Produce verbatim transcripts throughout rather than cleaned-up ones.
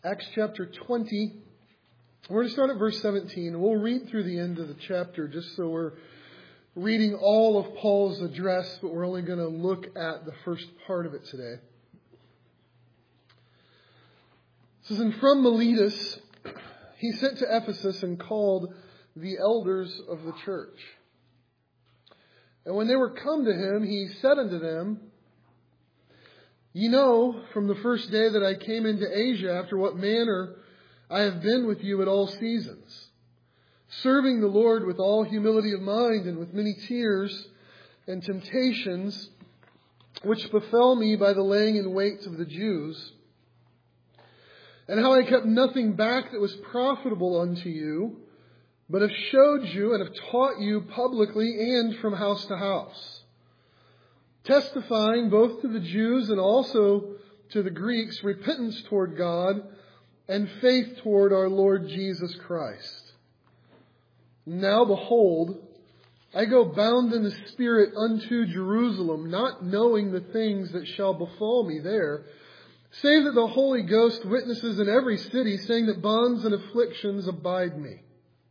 Acts chapter twenty. We're going to start at verse seventeen. We'll read through the end of the chapter just so we're reading all of Paul's address, but we're only going to look at the first part of it today. It says, and from Miletus he sent to Ephesus and called the elders of the church. And when they were come to him, he said unto them, Ye know from the first day that I came into Asia after what manner I have been with you at all seasons, serving the Lord with all humility of mind and with many tears and temptations, which befell me by the laying in wait of the Jews, and how I kept nothing back that was profitable unto you, but have showed you and have taught you publicly and from house to house, testifying both to the Jews and also to the Greeks repentance toward God and faith toward our Lord Jesus Christ. Now behold, I go bound in the Spirit unto Jerusalem, not knowing the things that shall befall me there, save that the Holy Ghost witnesses in every city, saying that bonds and afflictions abide me.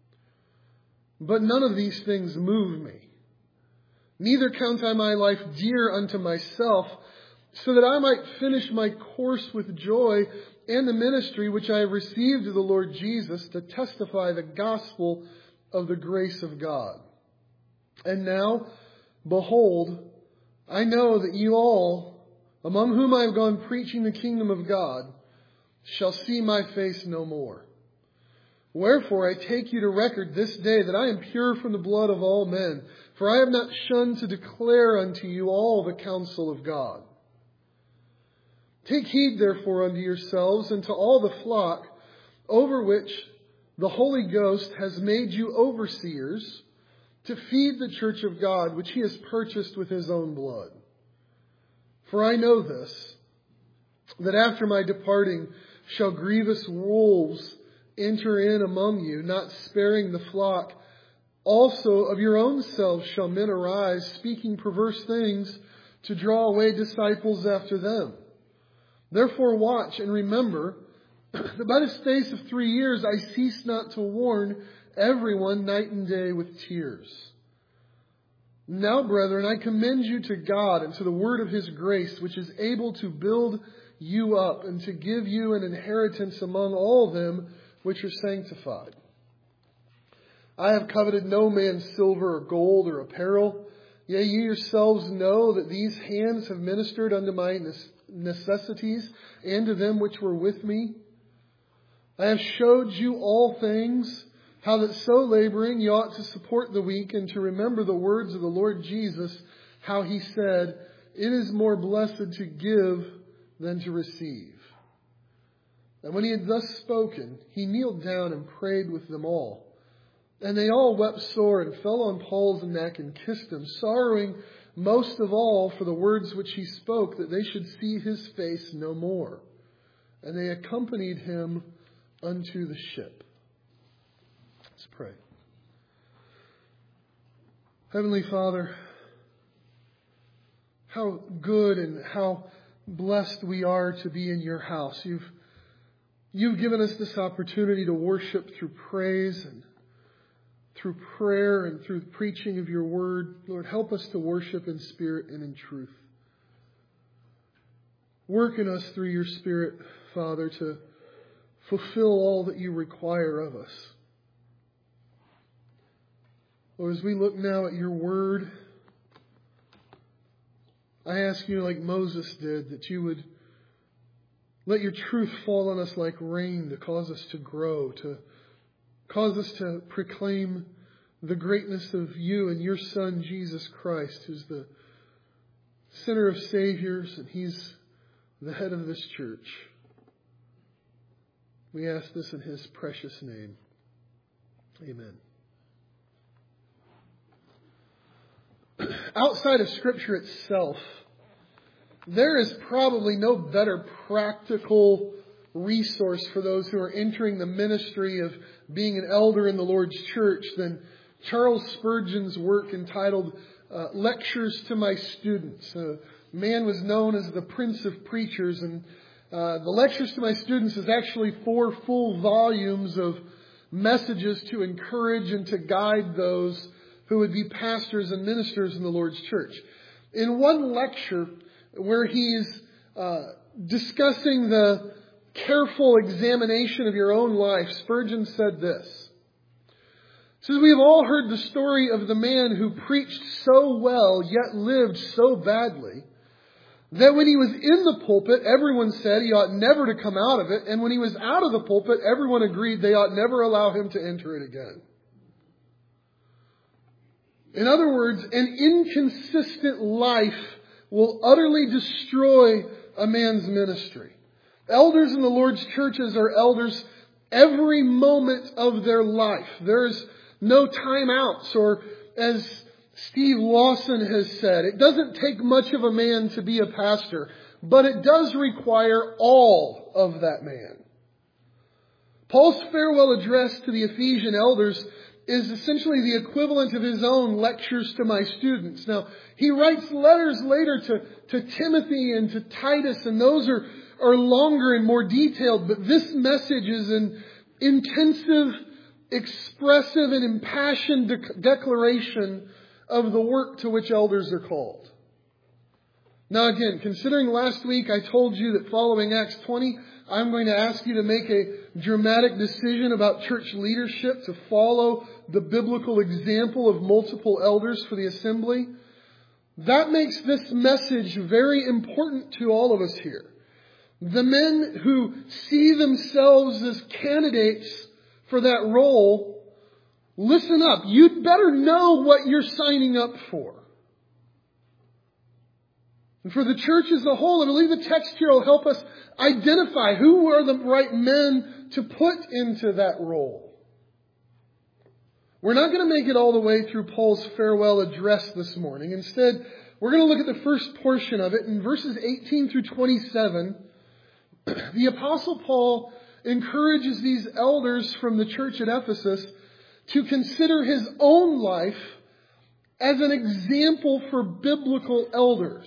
But none of these things move me. Neither count I my life dear unto myself, so that I might finish my course with joy and the ministry which I have received of the Lord Jesus to testify the gospel of the grace of God. And now, behold, I know that you all, among whom I have gone preaching the kingdom of God, shall see my face no more. Wherefore I take you to record this day that I am pure from the blood of all men, for I have not shunned to declare unto you all the counsel of God. Take heed therefore unto yourselves and to all the flock over which the Holy Ghost has made you overseers, to feed the church of God, which he has purchased with his own blood. For I know this, that after my departing shall grievous wolves enter in among you, not sparing the flock. Also of your own selves shall men arise, speaking perverse things, to draw away disciples after them. Therefore watch and remember that by the space of three years I cease not to warn everyone night and day with tears. Now, brethren, I commend you to God and to the word of his grace, which is able to build you up and to give you an inheritance among all them which are sanctified. I have coveted no man's silver or gold or apparel. Yea, you yourselves know that these hands have ministered unto my necessities and to them which were with me. I have showed you all things, how that so laboring you ought to support the weak and to remember the words of the Lord Jesus, how he said, It is more blessed to give than to receive. And when he had thus spoken, he kneeled down and prayed with them all. And they all wept sore and fell on Paul's neck and kissed him, sorrowing most of all for the words which he spoke, that they should see his face no more. And they accompanied him unto the ship. Let's pray. Heavenly Father, how good and how blessed we are to be in your house. You've You've given us this opportunity to worship through praise and through prayer and through the preaching of your word. Lord, help us to worship in spirit and in truth. Work in us through your Spirit, Father, to fulfill all that you require of us. Lord, as we look now at your word, I ask you, like Moses did, that you would let your truth fall on us like rain to cause us to grow, to cause us to proclaim the greatness of you and your Son, Jesus Christ, who's the center of Saviors, and he's the head of this church. We ask this in his precious name. Amen. Outside of Scripture itself, there is probably no better practical resource for those who are entering the ministry of being an elder in the Lord's church than Charles Spurgeon's work entitled uh, Lectures to My Students. A man was known as the Prince of Preachers, and Uh, the lectures to my students is actually four full volumes of messages to encourage and to guide those who would be pastors and ministers in the Lord's church. In one lecture where he's uh, discussing the careful examination of your own life, Spurgeon said this. He says, "We have all heard the story of the man who preached so well yet lived so badly that when he was in the pulpit, everyone said he ought never to come out of it, and when he was out of the pulpit, everyone agreed they ought never allow him to enter it again." In other words, an inconsistent life will utterly destroy a man's ministry. Elders in the Lord's churches are elders every moment of their life. There's no timeouts, or as Steve Lawson has said, it doesn't take much of a man to be a pastor, but it does require all of that man. Paul's farewell address to the Ephesian elders is essentially the equivalent of his own lectures to my students. Now, he writes letters later to, to Timothy and to Titus, and those are, are longer and more detailed, but this message is an intensive, expressive, and impassioned de- declaration of the work to which elders are called. Now again, considering last week I told you that following Acts twenty, I'm going to ask you to make a dramatic decision about church leadership to follow the biblical example of multiple elders for the assembly. That makes this message very important to all of us here. The men who see themselves as candidates for that role, listen up. You'd better know what you're signing up for. And for the church as a whole, I believe the text here will help us identify who are the right men to put into that role. We're not going to make it all the way through Paul's farewell address this morning. Instead, we're going to look at the first portion of it. In verses eighteen through twenty-seven, the Apostle Paul encourages these elders from the church at Ephesus to consider his own life as an example for biblical elders.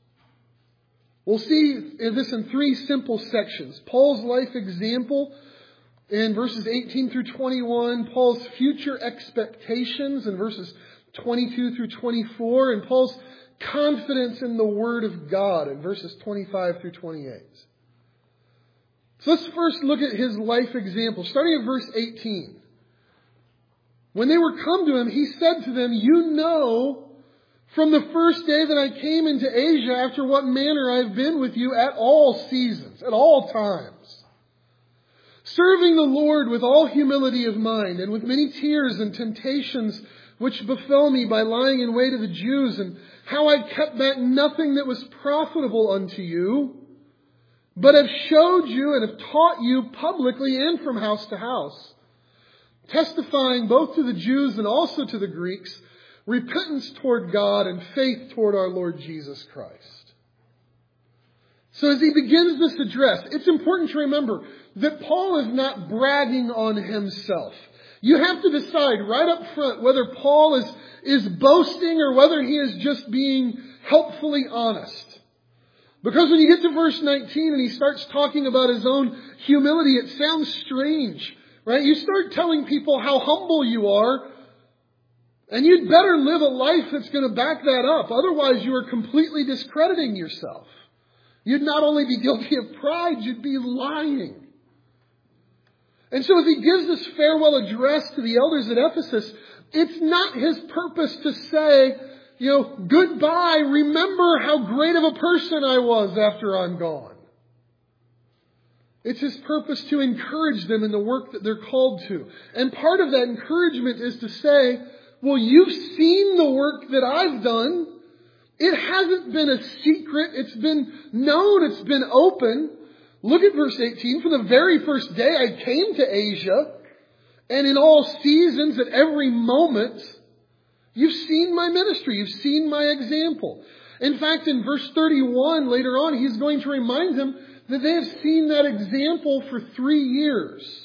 We'll see this in three simple sections. Paul's life example in verses eighteen through twenty-one, Paul's future expectations in verses twenty-two through twenty-four, and Paul's confidence in the Word of God in verses twenty-five through twenty-eight. So let's first look at his life example, starting at verse eighteen. When they were come to him, he said to them, "You know from the first day that I came into Asia after what manner I have been with you at all seasons, at all times, serving the Lord with all humility of mind and with many tears and temptations which befell me by lying in wait of the Jews, and how I kept back nothing that was profitable unto you, but have showed you and have taught you publicly and from house to house, testifying both to the Jews and also to the Greeks, repentance toward God and faith toward our Lord Jesus Christ." So as he begins this address, it's important to remember that Paul is not bragging on himself. You have to decide right up front whether Paul is, is boasting or whether he is just being helpfully honest. Because when you get to verse nineteen and he starts talking about his own humility, it sounds strange, right? You start telling people how humble you are, and you'd better live a life that's going to back that up. Otherwise, you are completely discrediting yourself. You'd not only be guilty of pride, you'd be lying. And so as he gives this farewell address to the elders at Ephesus, it's not his purpose to say, you know, goodbye, remember how great of a person I was after I'm gone. It's his purpose to encourage them in the work that they're called to. And part of that encouragement is to say, well, you've seen the work that I've done. It hasn't been a secret. It's been known. It's been open. Look at verse eighteen. From the very first day I came to Asia, and in all seasons, at every moment, you've seen my ministry. You've seen my example. In fact, in verse thirty-one, later on, he's going to remind them that they have seen that example for three years.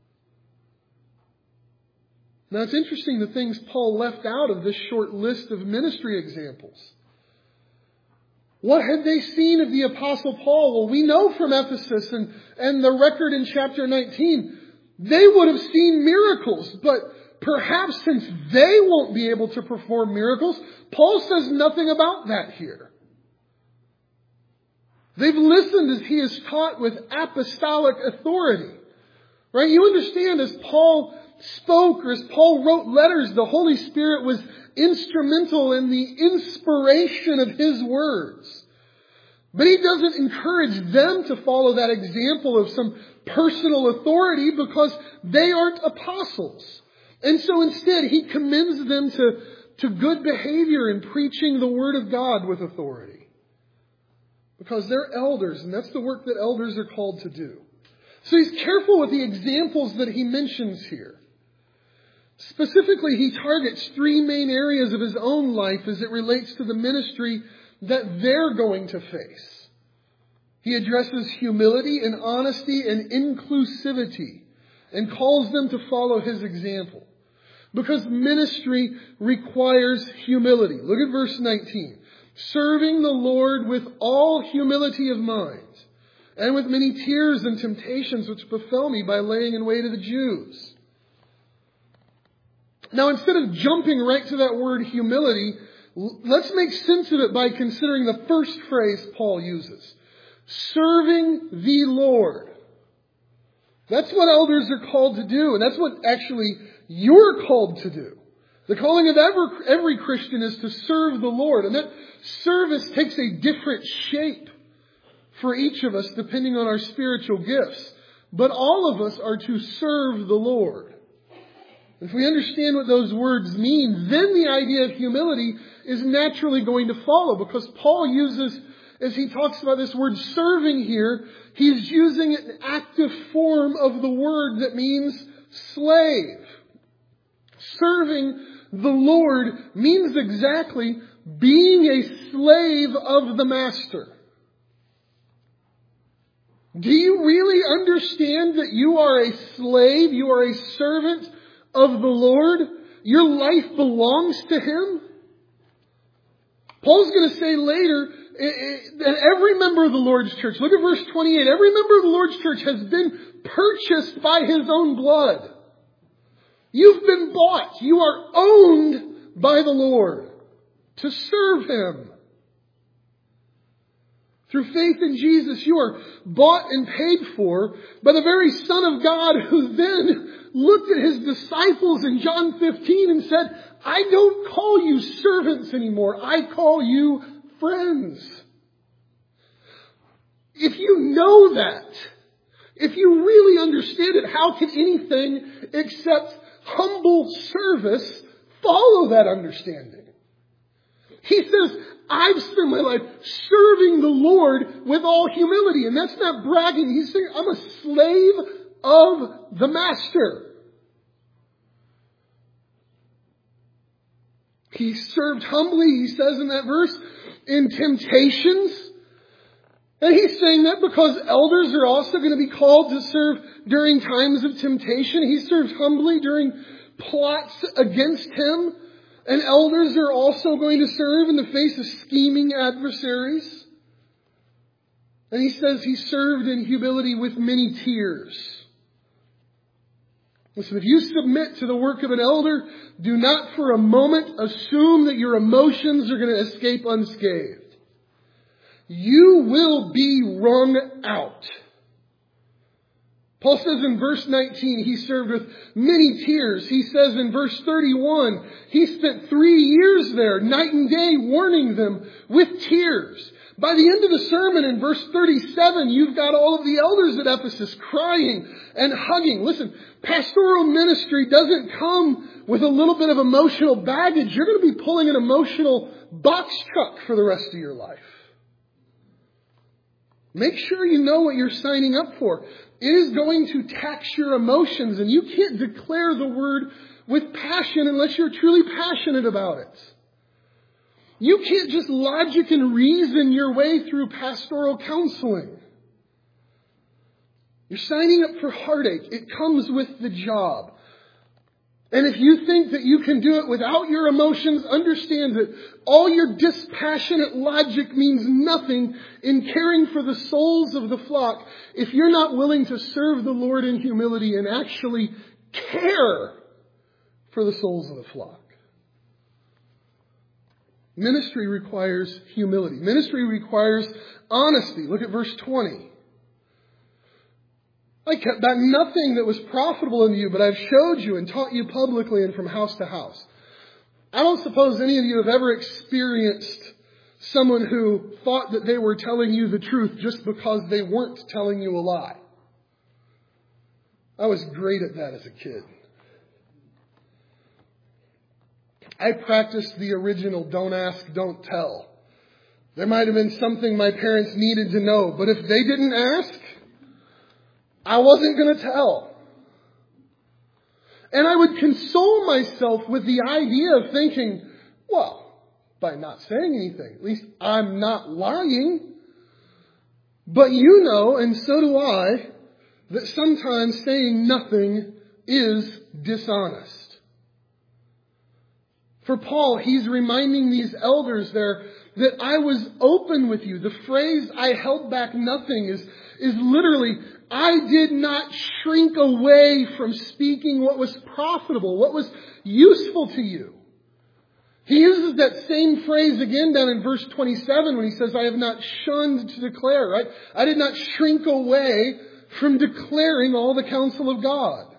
Now, it's interesting the things Paul left out of this short list of ministry examples. What had they seen of the Apostle Paul? Well, we know from Ephesus and, and the record in chapter nineteen, they would have seen miracles, but perhaps since they won't be able to perform miracles, Paul says nothing about that here. They've listened as he is taught with apostolic authority. Right? You understand, as Paul spoke or as Paul wrote letters, the Holy Spirit was instrumental in the inspiration of his words. But he doesn't encourage them to follow that example of some personal authority because they aren't apostles. And so instead, he commends them to, to good behavior in preaching the Word of God with authority. Because they're elders, and that's the work that elders are called to do. So he's careful with the examples that he mentions here. Specifically, he targets three main areas of his own life as it relates to the ministry that they're going to face. He addresses humility and honesty and inclusivity and calls them to follow his example. Because ministry requires humility. Look at verse nineteen. Serving the Lord with all humility of mind, and with many tears and temptations which befell me by laying in wait of the Jews. Now, instead of jumping right to that word humility, let's make sense of it by considering the first phrase Paul uses. Serving the Lord. That's what elders are called to do, and that's what actually you're called to do. The calling of every, every Christian is to serve the Lord, and that service takes a different shape for each of us depending on our spiritual gifts. But all of us are to serve the Lord. If we understand what those words mean, then the idea of humility is naturally going to follow, because Paul uses, as he talks about this word serving here, he's using an active form of the word that means slave. Serving the Lord means exactly being a slave of the master. Do you really understand that you are a slave, you are a servant of the Lord? Your life belongs to Him? Paul's going to say later that every member of the Lord's church, look at verse twenty-eight, every member of the Lord's church has been purchased by His own blood. You've been bought. You are owned by the Lord to serve Him. Through faith in Jesus, you are bought and paid for by the very Son of God, who then looked at His disciples in John fifteen and said, I don't call you servants anymore. I call you friends. If you know that, if you really understand it, how can anything except humble service follow that understanding? He says, I've spent my life serving the Lord with all humility. And that's not bragging. He's saying, I'm a slave of the master. He served humbly, he says in that verse, in temptations. And he's saying that because elders are also going to be called to serve during times of temptation. He served humbly during plots against him. And elders are also going to serve in the face of scheming adversaries. And he says he served in humility with many tears. Listen, if you submit to the work of an elder, do not for a moment assume that your emotions are going to escape unscathed. You will be wrung out. Paul says in verse nineteen, he served with many tears. He says in verse thirty-one, he spent three years there, night and day, warning them with tears. By the end of the sermon in verse thirty-seven, you've got all of the elders at Ephesus crying and hugging. Listen, pastoral ministry doesn't come with a little bit of emotional baggage. You're going to be pulling an emotional box truck for the rest of your life. Make sure you know what you're signing up for. It is going to tax your emotions, and you can't declare the word with passion unless you're truly passionate about it. You can't just logic and reason your way through pastoral counseling. You're signing up for heartache. It comes with the job. And if you think that you can do it without your emotions, understand that all your dispassionate logic means nothing in caring for the souls of the flock if you're not willing to serve the Lord in humility and actually care for the souls of the flock. Ministry requires humility. Ministry requires honesty. Look at verse twenty. I kept back nothing that was profitable in you, but I've showed you and taught you publicly and from house to house. I don't suppose any of you have ever experienced someone who thought that they were telling you the truth just because they weren't telling you a lie. I was great at that as a kid. I practiced the original don't ask, don't tell. There might have been something my parents needed to know, but if they didn't ask, I wasn't going to tell. And I would console myself with the idea of thinking, well, by not saying anything, at least I'm not lying. But you know, and so do I, that sometimes saying nothing is dishonest. For Paul, he's reminding these elders there that I was open with you. The phrase, I held back nothing, is, is literally, I did not shrink away from speaking what was profitable, what was useful to you. He uses that same phrase again down in verse twenty-seven when he says, I have not shunned to declare, right? I did not shrink away from declaring all the counsel of God.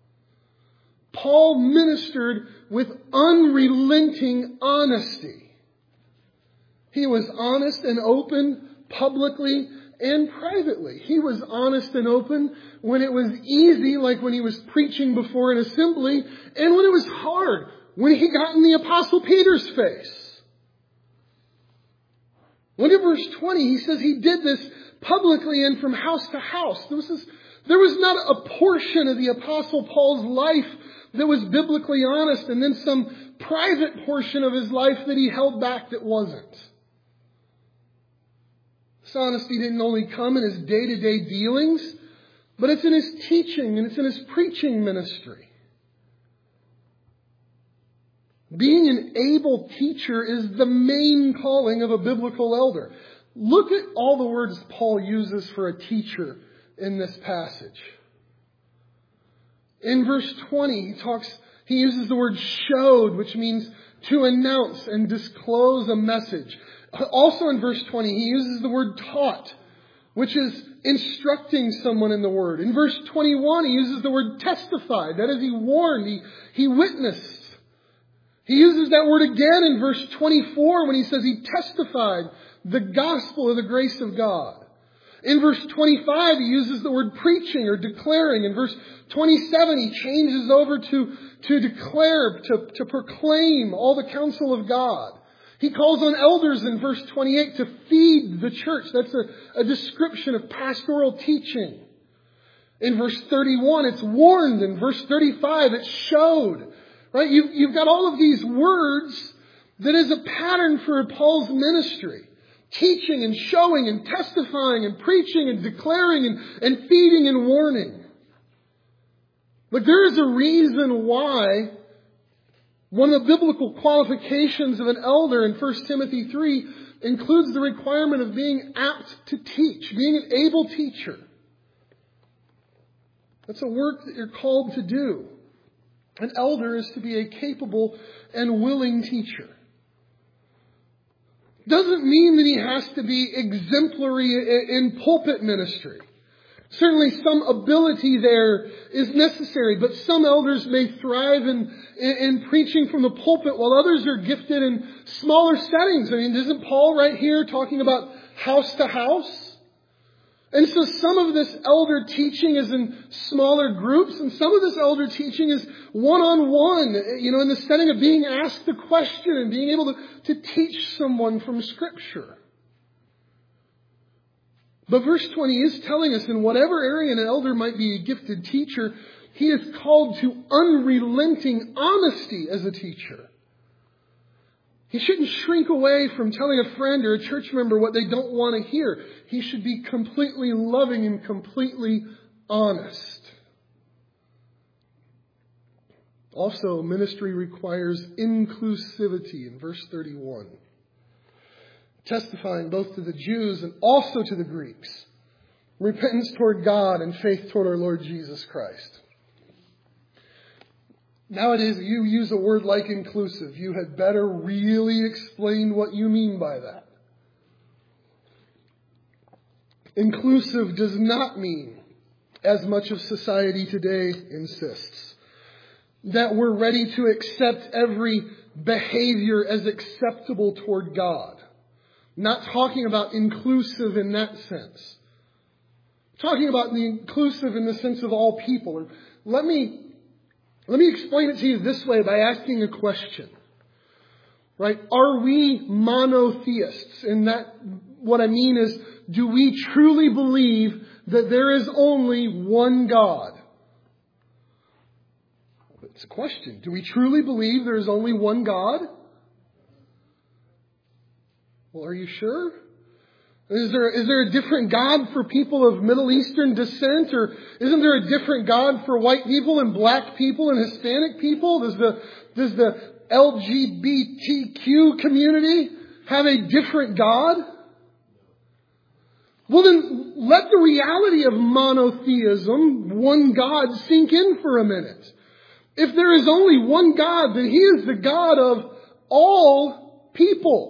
Paul ministered with unrelenting honesty. He was honest and open publicly and privately. He was honest and open when it was easy, like when he was preaching before an assembly, and when it was hard, when he got in the Apostle Peter's face. Look at verse twenty. He says he did this publicly and from house to house. There was, this, there was not a portion of the Apostle Paul's life that was biblically honest, and then some private portion of his life that he held back that wasn't. This honesty didn't only come in his day-to-day dealings, but it's in his teaching and it's in his preaching ministry. Being an able teacher is the main calling of a biblical elder. Look at all the words Paul uses for a teacher in this passage. In verse twenty, he talks, he uses the word showed, which means to announce and disclose a message. Also in verse twenty, he uses the word taught, which is instructing someone in the word. In verse twenty-one, he uses the word testified. That is, he warned, he, he witnessed. He uses that word again in verse twenty-four when he says he testified the gospel of the grace of God. In verse twenty-five, he uses the word preaching or declaring. In verse twenty-seven, he changes over to, to declare, to, to proclaim all the counsel of God. He calls on elders in verse twenty-eight to feed the church. That's a, a description of pastoral teaching. In verse thirty-one, it's warned. In verse thirty-five, it's showed. Right? You, you've got all of these words that is a pattern for Paul's ministry. Teaching and showing and testifying and preaching and declaring and, and feeding and warning. But there is a reason why one of the biblical qualifications of an elder in First Timothy three includes the requirement of being apt to teach, being an able teacher. That's a work that you're called to do. An elder is to be a capable and willing teacher. Doesn't mean that he has to be exemplary in pulpit ministry. Certainly some ability there is necessary, but some elders may thrive in, in, in preaching from the pulpit while others are gifted in smaller settings. I mean, isn't Paul right here talking about house to house? And so some of this elder teaching is in smaller groups, and some of this elder teaching is one-on-one, you know, in the setting of being asked the question and being able to, to teach someone from Scripture. But verse twenty is telling us in whatever area an elder might be a gifted teacher, he is called to unrelenting honesty as a teacher. He shouldn't shrink away from telling a friend or a church member what they don't want to hear. He should be completely loving and completely honest. Also, ministry requires inclusivity in verse thirty-one. Testifying both to the Jews and also to the Greeks. Repentance toward God and faith toward our Lord Jesus Christ. Nowadays, you use a word like inclusive. You had better really explain what you mean by that. Inclusive does not mean, as much of society today insists, that we're ready to accept every behavior as acceptable toward God. Not talking about inclusive in that sense. Talking about the inclusive in the sense of all people. Let me, let me explain it to you this way by asking a question. Right? Are we monotheists? And that, what I mean is, do we truly believe that there is only one God? It's a question. Do we truly believe there is only one God? Well, are you sure? Is there, is there a different God for people of Middle Eastern descent? Or isn't there a different God for white people and black people and Hispanic people? Does the, does the L G B T Q community have a different God? Well, then let the reality of monotheism, one God, sink in for a minute. If there is only one God, then He is the God of all people.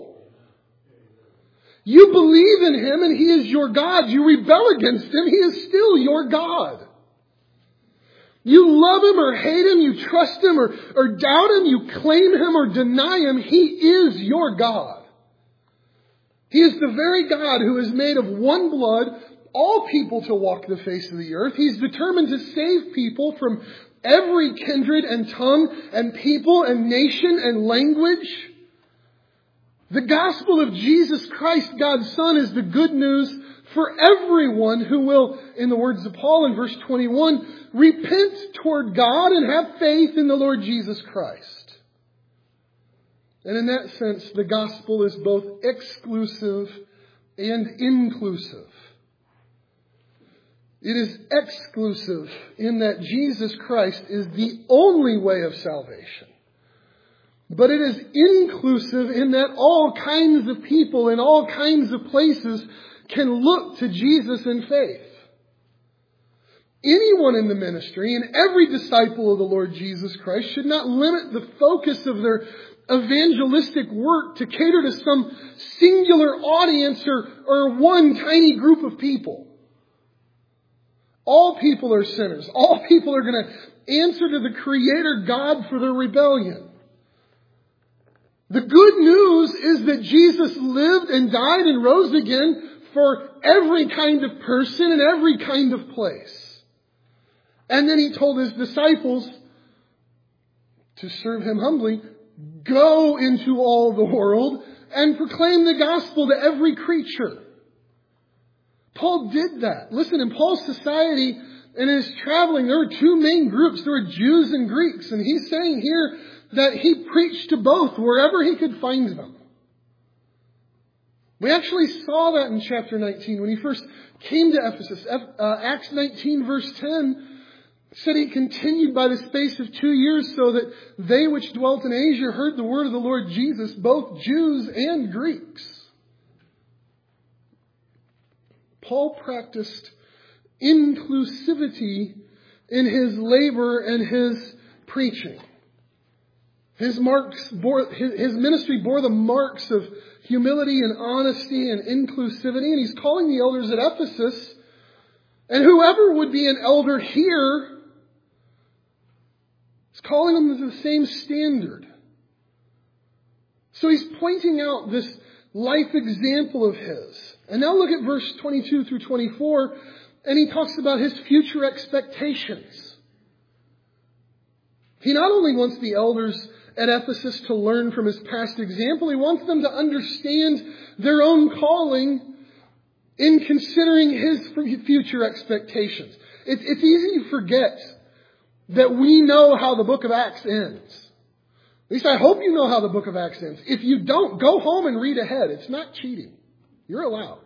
You believe in Him and He is your God. You rebel against Him, He is still your God. You love Him or hate Him, you trust Him or, or doubt Him, you claim Him or deny Him, He is your God. He is the very God who is made of one blood, all people to walk the face of the earth. He's determined to save people from every kindred and tongue and people and nation and language. The gospel of Jesus Christ, God's Son, is the good news for everyone who will, in the words of Paul in verse twenty-one, repent toward God and have faith in the Lord Jesus Christ. And in that sense, the gospel is both exclusive and inclusive. It is exclusive in that Jesus Christ is the only way of salvation. But it is inclusive in that all kinds of people in all kinds of places can look to Jesus in faith. Anyone in the ministry and every disciple of the Lord Jesus Christ should not limit the focus of their evangelistic work to cater to some singular audience or, or one tiny group of people. All people are sinners. All people are going to answer to the Creator God for their rebellion. The good news is that Jesus lived and died and rose again for every kind of person and every kind of place. And then He told His disciples to serve Him humbly, go into all the world and proclaim the gospel to every creature. Paul did that. Listen, in Paul's society and in his traveling, there were two main groups. There were Jews and Greeks. And he's saying here that he preached to both wherever he could find them. We actually saw that in chapter nineteen when he first came to Ephesus. Uh, Acts nineteen verse ten said he continued by the space of two years so that they which dwelt in Asia heard the word of the Lord Jesus, both Jews and Greeks. Paul practiced inclusivity in his labor and his preaching. His marks bore, his, his ministry bore the marks of humility and honesty and inclusivity. And he's calling the elders at Ephesus, and whoever would be an elder here, he's calling them to the same standard. So he's pointing out this life example of his. And now look at verse twenty-two through twenty-four, and he talks about his future expectations. He not only wants the elders at Ephesus to learn from his past example, he wants them to understand their own calling in considering his future expectations. It, it's easy to forget that we know how the book of Acts ends. At least I hope you know how the book of Acts ends. If you don't, go home and read ahead. It's not cheating. You're allowed.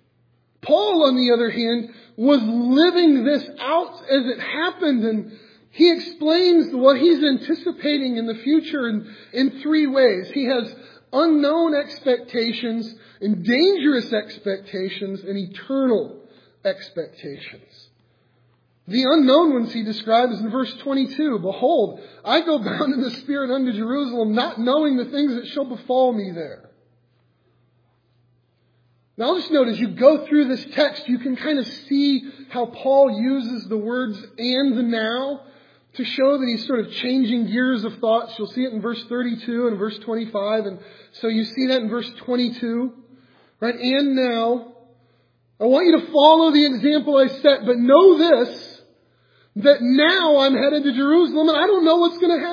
Paul, on the other hand, was living this out as it happened, and he explains what he's anticipating in the future in, in three ways. He has unknown expectations and dangerous expectations and eternal expectations. The unknown ones he describes in verse twenty-two. Behold, I go bound in the Spirit unto Jerusalem, not knowing the things that shall befall me there. Now I'll just note, as you go through this text, you can kind of see how Paul uses the words and the now to show that he's sort of changing gears of thoughts. You'll see it in verse thirty-two and verse twenty-five. And so you see that in verse twenty-two. Right? And now, I want you to follow the example I set, but know this, that now I'm headed to Jerusalem and I don't know what's going to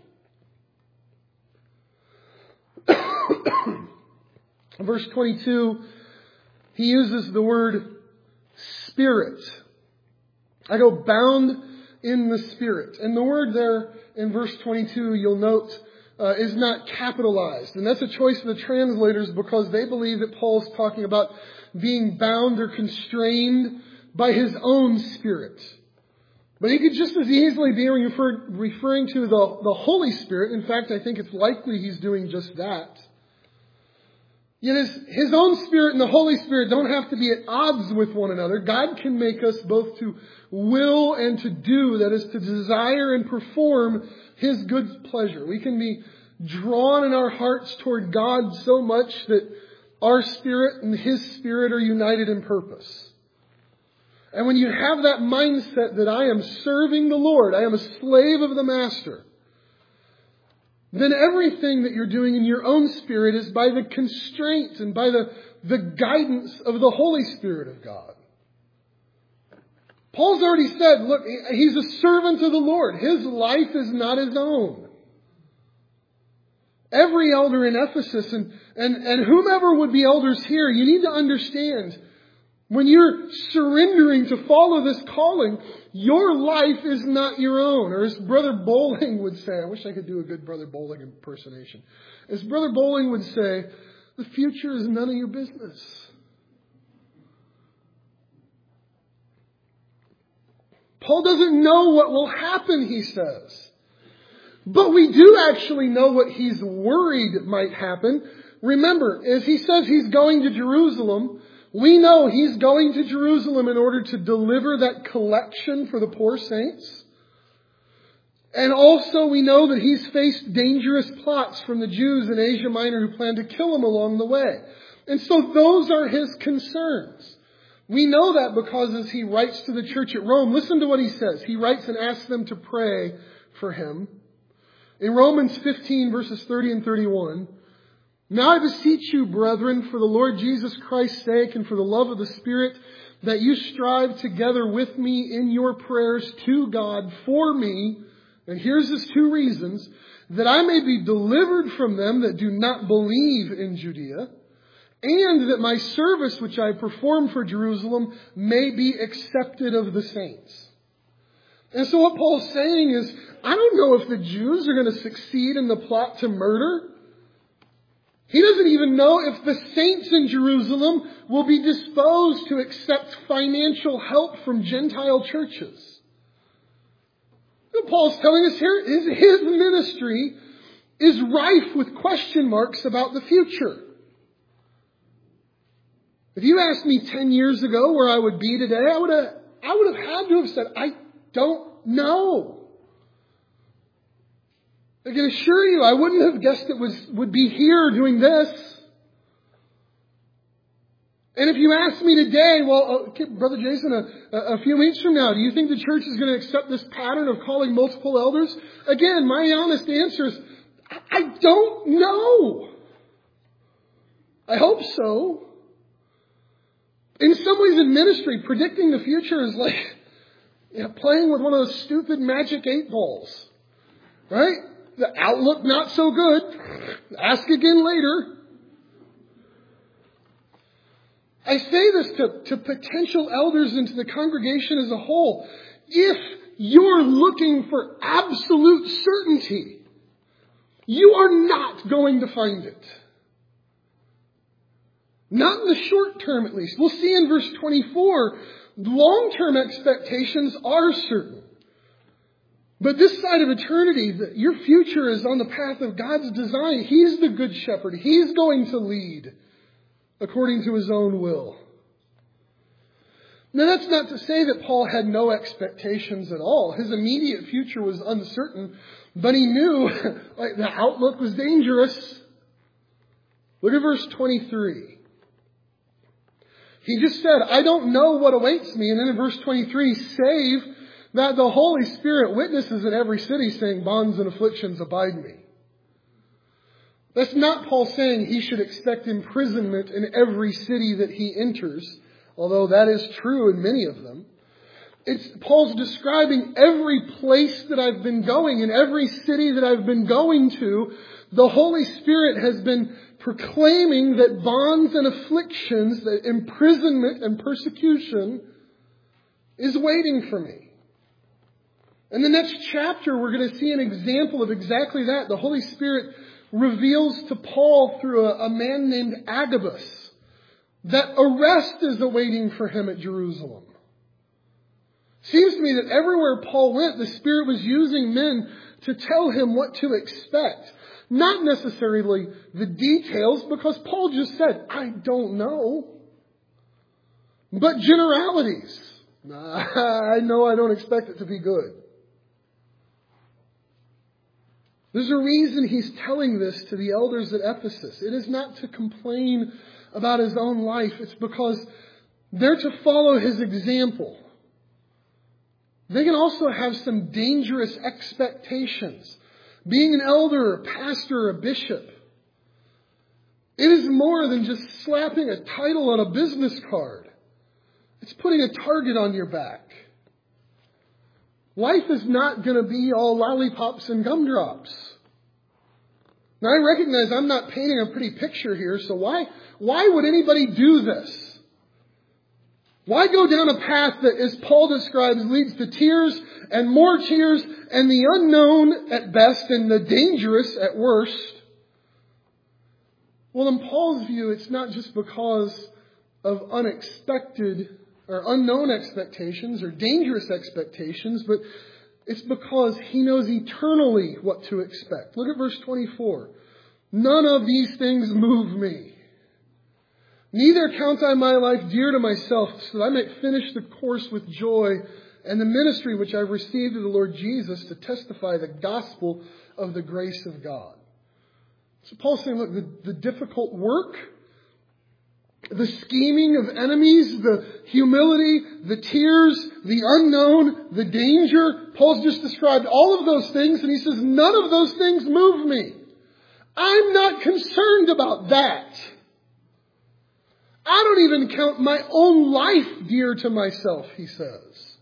happen. Verse twenty-two, he uses the word Spirit. I go bound in the Spirit. And the word there in verse twenty-two, you'll note, uh, is not capitalized. And that's a choice of the translators because they believe that Paul's talking about being bound or constrained by his own Spirit. But he could just as easily be refer- referring to the, the Holy Spirit. In fact, I think it's likely he's doing just that. Yet his, his own Spirit and the Holy Spirit don't have to be at odds with one another. God can make us both to will and to do, that is, to desire and perform His good pleasure. We can be drawn in our hearts toward God so much that our spirit and His Spirit are united in purpose. And when you have that mindset that I am serving the Lord, I am a slave of the Master, then everything that you're doing in your own spirit is by the constraint and by the, the guidance of the Holy Spirit of God. Paul's already said, look, he's a servant of the Lord. His life is not his own. Every elder in Ephesus and, and, and whomever would be elders here, you need to understand, when you're surrendering to follow this calling, your life is not your own. Or as Brother Bowling would say, I wish I could do a good Brother Bowling impersonation. As Brother Bowling would say, the future is none of your business. Paul doesn't know what will happen, he says. But we do actually know what he's worried might happen. Remember, as he says he's going to Jerusalem, we know he's going to Jerusalem in order to deliver that collection for the poor saints. And also we know that he's faced dangerous plots from the Jews in Asia Minor who plan to kill him along the way. And so those are his concerns. We know that because as he writes to the church at Rome, listen to what he says. He writes and asks them to pray for him. In Romans fifteen, verses thirty and thirty-one, now I beseech you, brethren, for the Lord Jesus Christ's sake and for the love of the Spirit, that you strive together with me in your prayers to God for me. And here's his two reasons: that I may be delivered from them that do not believe in Judea, and that my service which I perform for Jerusalem may be accepted of the saints. And so what Paul's saying is, I don't know if the Jews are going to succeed in the plot to murder. He doesn't even know if the saints in Jerusalem will be disposed to accept financial help from Gentile churches. What Paul's telling us here is his ministry is rife with question marks about the future. If you asked me ten years ago where I would be today, I would have, I would have had to have said, I don't know. I can assure you, I wouldn't have guessed it was would be here doing this. And if you ask me today, well, okay, Brother Jason, a, a few weeks from now, do you think the church is going to accept this pattern of calling multiple elders? Again, my honest answer is, I don't know. I hope so. In some ways in ministry, predicting the future is like, you know, playing with one of those stupid magic eight balls. Right? The outlook not so good. Ask again later. I say this to, to potential elders and to the congregation as a whole. If you're looking for absolute certainty, you are not going to find it. Not in the short term, at least. We'll see in verse twenty-four, long-term expectations are certain. But this side of eternity, the, your future is on the path of God's design. He's the good shepherd. He's going to lead according to his own will. Now, that's not to say that Paul had no expectations at all. His immediate future was uncertain, but he knew like, the outlook was dangerous. Look at verse twenty-three. He just said, I don't know what awaits me. And then in verse twenty-three, save that the Holy Spirit witnesses in every city, saying, bonds and afflictions abide me. That's not Paul saying he should expect imprisonment in every city that he enters, although that is true in many of them. It's Paul's describing every place that I've been going, in every city that I've been going to, the Holy Spirit has been proclaiming that bonds and afflictions, that imprisonment and persecution is waiting for me. In the next chapter, we're going to see an example of exactly that. The Holy Spirit reveals to Paul through a, a man named Agabus that arrest is awaiting for him at Jerusalem. Seems to me that everywhere Paul went, the Spirit was using men to tell him what to expect. Not necessarily the details, because Paul just said, I don't know. But generalities. I know I don't expect it to be good. There's a reason he's telling this to the elders at Ephesus. It is not to complain about his own life. It's because they're to follow his example. They can also have some dangerous expectations. Being an elder, a pastor, a bishop, it is more than just slapping a title on a business card. It's putting a target on your back. Life is not going to be all lollipops and gumdrops. Now, I recognize I'm not painting a pretty picture here, so why, why would anybody do this? Why go down a path that, as Paul describes, leads to tears and more tears and the unknown at best and the dangerous at worst? Well, in Paul's view, it's not just because of unexpected or unknown expectations or dangerous expectations, but it's because he knows eternally what to expect. Look at verse twenty-four. None of these things move me. Neither count I my life dear to myself, so that I may finish the course with joy and the ministry which I've received of the Lord Jesus to testify the gospel of the grace of God. So Paul's saying, look, the, the difficult work, the scheming of enemies, the humility, the tears, the unknown, the danger. Paul's just described all of those things, and he says, none of those things move me. I'm not concerned about that. I don't even count my own life dear to myself, he says.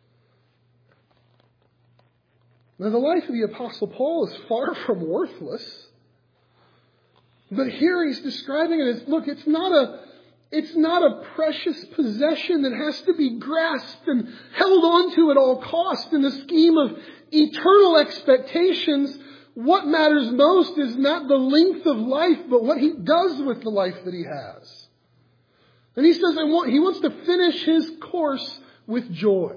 Now, the life of the Apostle Paul is far from worthless. But here he's describing it as, look, it's not a, it's not a precious possession that has to be grasped and held onto at all costs. In the scheme of eternal expectations, what matters most is not the length of life, but what he does with the life that he has. And he says, I want, he wants to finish his course with joy.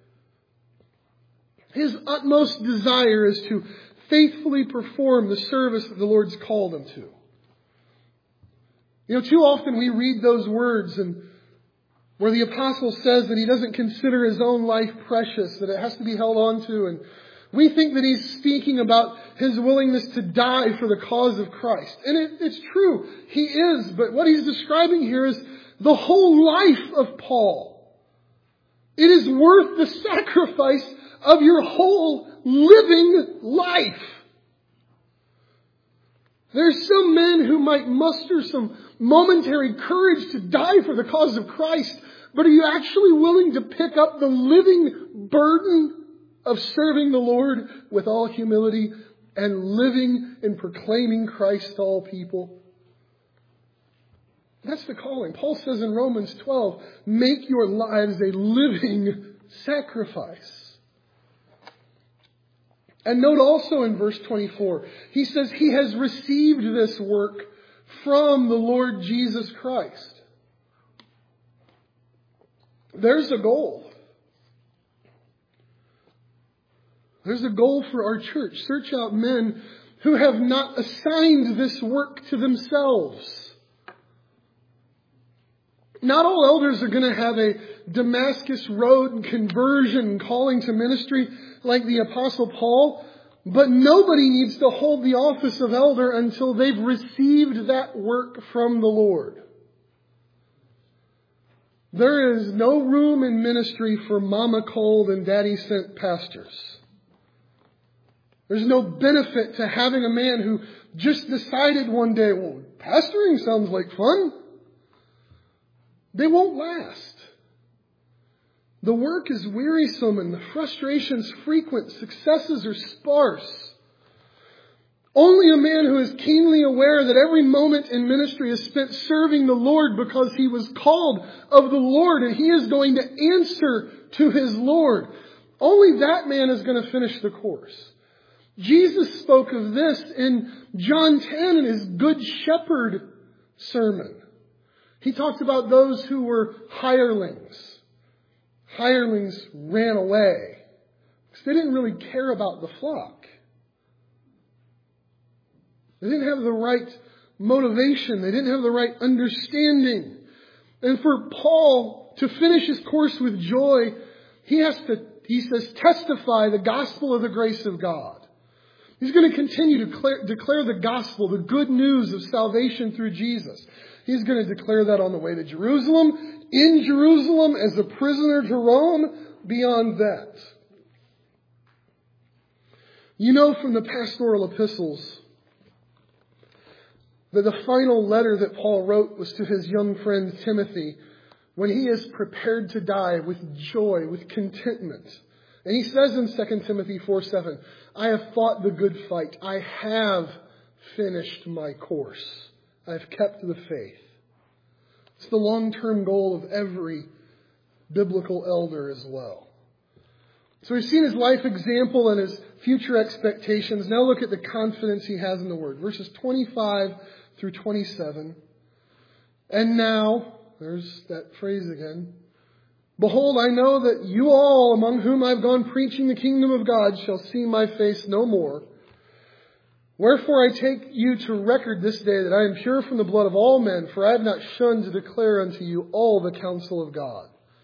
His utmost desire is to faithfully perform the service that the Lord's called him to. You know, too often we read those words and where the apostle says that he doesn't consider his own life precious, that it has to be held on to. And we think that he's speaking about his willingness to die for the cause of Christ. And it, it's true, he is. But what he's describing here is the whole life of Paul. It is worth the sacrifice of your whole living life. There's some men who might muster some momentary courage to die for the cause of Christ, but are you actually willing to pick up the living burden of serving the Lord with all humility and living and proclaiming Christ to all people? That's the calling. Paul says in Romans twelve, make your lives a living sacrifice. And note also in verse twenty-four, he says he has received this work from the Lord Jesus Christ. There's a goal. There's a goal for our church. Search out men who have not assigned this work to themselves. Not all elders are going to have a Damascus Road conversion calling to ministry like the Apostle Paul, but nobody needs to hold the office of elder until they've received that work from the Lord. There is no room in ministry for mama cold and daddy sent pastors. There's no benefit to having a man who just decided one day, well, pastoring sounds like fun. They won't last. The work is wearisome and the frustrations frequent. Successes are sparse. Only a man who is keenly aware that every moment in ministry is spent serving the Lord because he was called of the Lord and he is going to answer to his Lord. Only that man is going to finish the course. Jesus spoke of this in John ten in his Good Shepherd sermon. He talked about those who were hirelings. Hirelings ran away because they didn't really care about the flock. They didn't have the right motivation. They didn't have the right understanding. And for Paul to finish his course with joy, he has to, he says, testify the gospel of the grace of God. He's going to continue to declare, declare the gospel, the good news of salvation through Jesus. He's going to declare that on the way to Jerusalem, in Jerusalem, as a prisoner to Rome, beyond that. You know from the pastoral epistles that the final letter that Paul wrote was to his young friend Timothy when he is prepared to die with joy, with contentment. And he says in Second Timothy four seven, I have fought the good fight. I have finished my course. I have kept the faith. It's the long-term goal of every biblical elder as well. So we've seen his life example and his future expectations. Now look at the confidence he has in the Word. Verses twenty-five through twenty-seven. And now, there's that phrase again. Behold, I know that you all among whom I've gone preaching the kingdom of God shall see my face no more. Wherefore I take you to record this day that I am pure from the blood of all men, for I have not shunned to declare unto you all the counsel of God.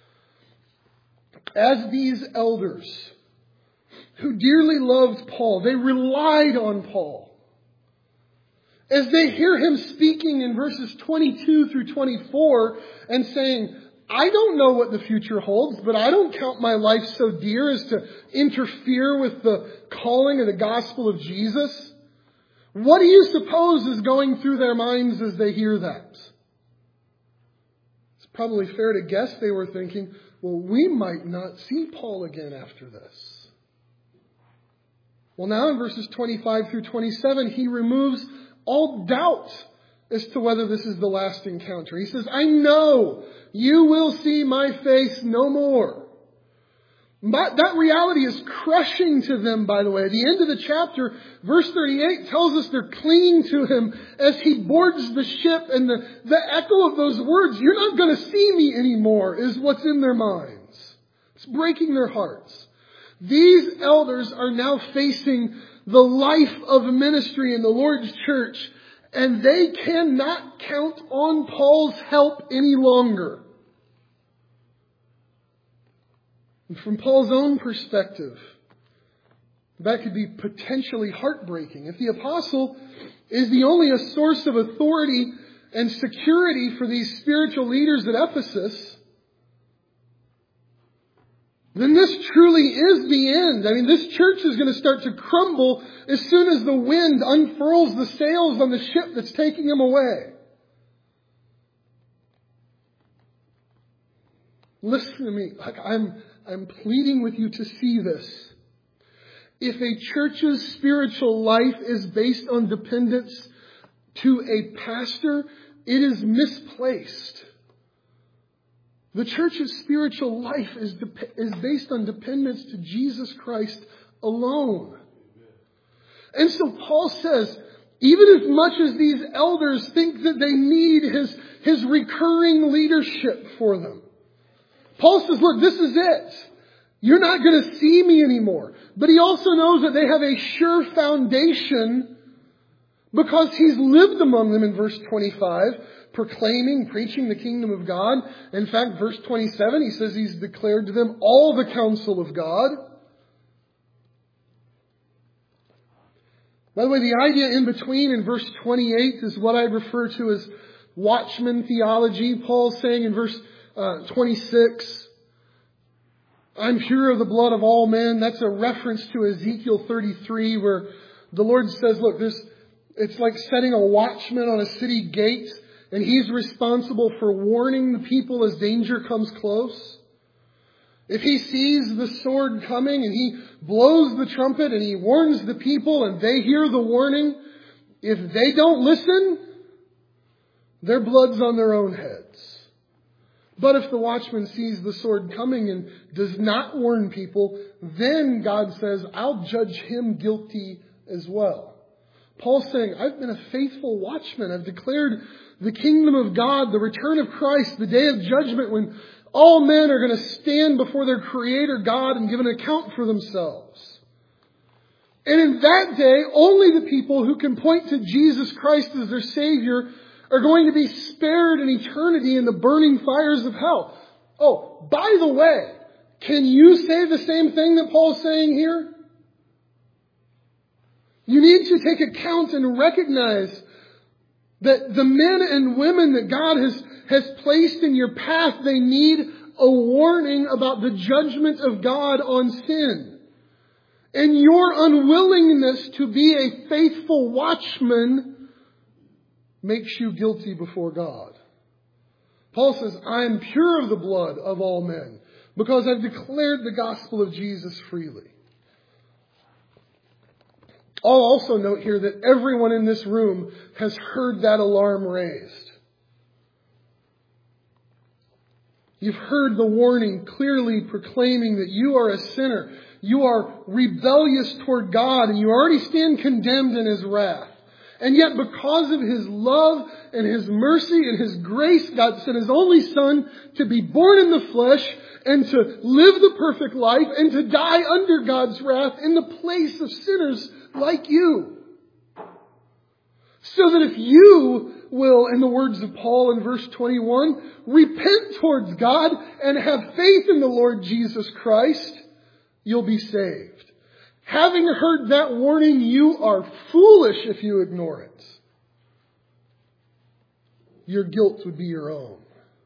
As these elders who dearly loved Paul, they relied on Paul. As they hear him speaking in verses twenty-two through twenty-four and saying, I don't know what the future holds, but I don't count my life so dear as to interfere with the calling of the gospel of Jesus. What do you suppose is going through their minds as they hear that? It's probably fair to guess they were thinking, well, we might not see Paul again after this. Well, now in verses twenty-five through twenty-seven, he removes all doubt as to whether this is the last encounter. He says, I know you will see my face no more. But that reality is crushing to them, by the way. At the end of the chapter, verse thirty-eight tells us they're clinging to him as he boards the ship. And the, the echo of those words, you're not going to see me anymore, is what's in their minds. It's breaking their hearts. These elders are now facing the life of ministry in the Lord's church. And they cannot count on Paul's help any longer. And from Paul's own perspective, that could be potentially heartbreaking. If the apostle is the only source of authority and security for these spiritual leaders at Ephesus, then this truly is the end. I mean, this church is going to start to crumble as soon as the wind unfurls the sails on the ship that's taking them away. Listen to me. Like I'm, I'm pleading with you to see this. If a church's spiritual life is based on dependence to a pastor, it is misplaced. The church's spiritual life is, de- is based on dependence to Jesus Christ alone. And so Paul says, even as much as these elders think that they need his, his recurring leadership for them, Paul says, look, this is it. You're not going to see me anymore. But he also knows that they have a sure foundation because he's lived among them in verse twenty-five, proclaiming, preaching the kingdom of God. In fact, verse twenty-seven, he says he's declared to them all the counsel of God. By the way, the idea in between in verse twenty-eight is what I refer to as watchman theology. Paul's saying in verse uh, twenty-six, I'm pure of the blood of all men. That's a reference to Ezekiel thirty-three where the Lord says, look, there's, it's like setting a watchman on a city gate, and he's responsible for warning the people as danger comes close. If he sees the sword coming and he blows the trumpet and he warns the people and they hear the warning, if they don't listen, their blood's on their own heads. But if the watchman sees the sword coming and does not warn people, then God says, I'll judge him guilty as well. Paul's saying, I've been a faithful watchman. I've declared the kingdom of God, the return of Christ, the day of judgment when all men are going to stand before their Creator God and give an account for themselves. And in that day, only the people who can point to Jesus Christ as their Savior are going to be spared in eternity in the burning fires of hell. Oh, by the way, can you say the same thing that Paul's saying here? You need to take account and recognize that the men and women that God has, has placed in your path, they need a warning about the judgment of God on sin. And your unwillingness to be a faithful watchman makes you guilty before God. Paul says, I am pure of the blood of all men because I've declared the gospel of Jesus freely. I'll also note here that everyone in this room has heard that alarm raised. You've heard the warning clearly proclaiming that you are a sinner. You are rebellious toward God and you already stand condemned in His wrath. And yet because of His love and His mercy and His grace, God sent His only Son to be born in the flesh and to live the perfect life and to die under God's wrath in the place of sinners like you. So that if you will, in the words of Paul in verse twenty-one, repent towards God and have faith in the Lord Jesus Christ, you'll be saved. Having heard that warning, you are foolish if you ignore it. Your guilt would be your own.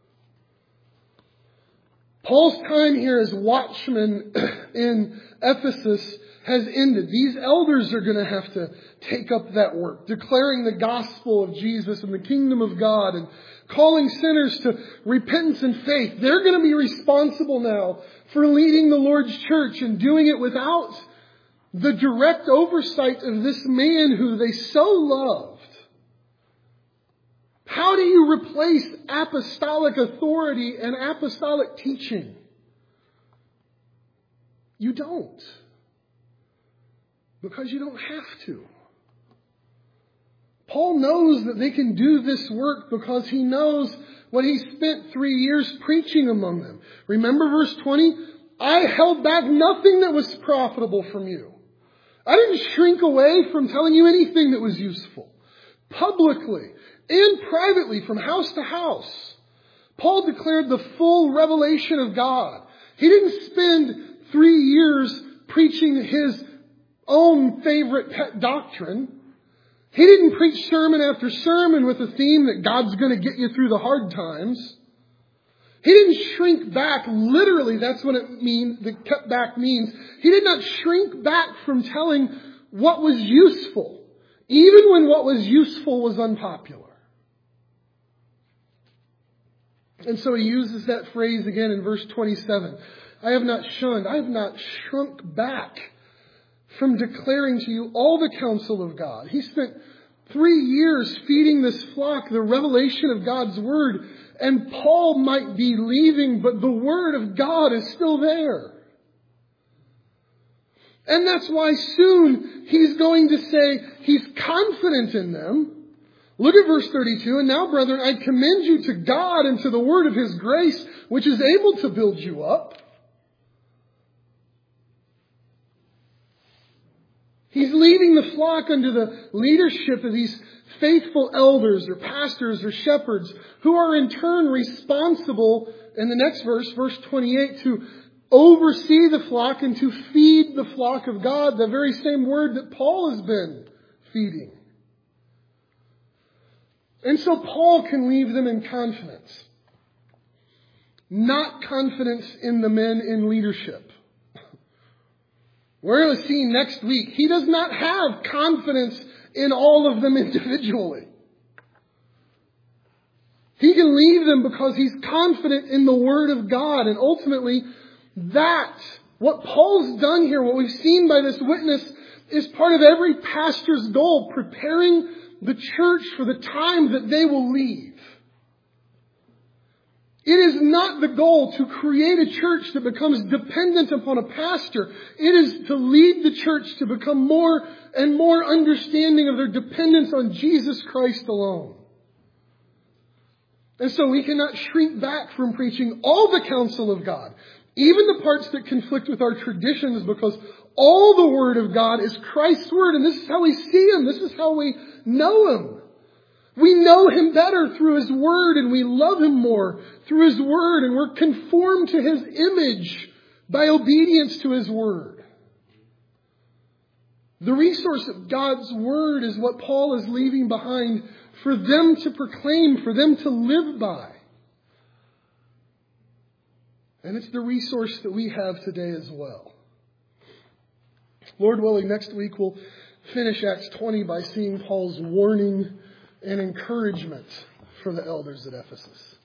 Paul's time here as watchman in Ephesus has ended. These elders are going to have to take up that work, declaring the gospel of Jesus and the kingdom of God and calling sinners to repentance and faith. They're going to be responsible now for leading the Lord's church and doing it without the direct oversight of this man who they so loved. How do you replace apostolic authority and apostolic teaching? You don't. Because you don't have to. Paul knows that they can do this work because he knows what he spent three years preaching among them. Remember verse twenty? I held back nothing that was profitable from you. I didn't shrink away from telling you anything that was useful. Publicly and privately from house to house, Paul declared the full revelation of God. He didn't spend three years preaching his own favorite pet doctrine. He didn't preach sermon after sermon with a theme that God's going to get you through the hard times. He didn't shrink back. Literally, that's what it means. The cut back means. He did not shrink back from telling what was useful, even when what was useful was unpopular. And so he uses that phrase again in verse twenty-seven. I have not shunned, I have not shrunk back from declaring to you all the counsel of God. He spent three years feeding this flock the revelation of God's word. And Paul might be leaving, but the word of God is still there. And that's why soon he's going to say he's confident in them. Look at verse thirty-two. And now, brethren, I commend you to God and to the word of His grace, which is able to build you up. He's leading the flock under the leadership of these faithful elders or pastors or shepherds who are in turn responsible, in the next verse, verse twenty-eight, to oversee the flock and to feed the flock of God, the very same word that Paul has been feeding. And so Paul can leave them in confidence. Not confidence in the men in leadership. We're going to see next week, he does not have confidence in all of them individually. He can leave them because he's confident in the Word of God. And ultimately, that, what Paul's done here, what we've seen by this witness, is part of every pastor's goal, preparing the church for the time that they will leave. It is not the goal to create a church that becomes dependent upon a pastor. It is to lead the church to become more and more understanding of their dependence on Jesus Christ alone. And so we cannot shrink back from preaching all the counsel of God, even the parts that conflict with our traditions, because all the Word of God is Christ's Word, and this is how we see Him. This is how we know Him. We know Him better through His Word, and we love Him more through His Word, and we're conformed to His image by obedience to His Word. The resource of God's Word is what Paul is leaving behind for them to proclaim, for them to live by. And it's the resource that we have today as well. Lord willing, next week we'll finish Acts twenty by seeing Paul's warning and encouragement for the elders at Ephesus.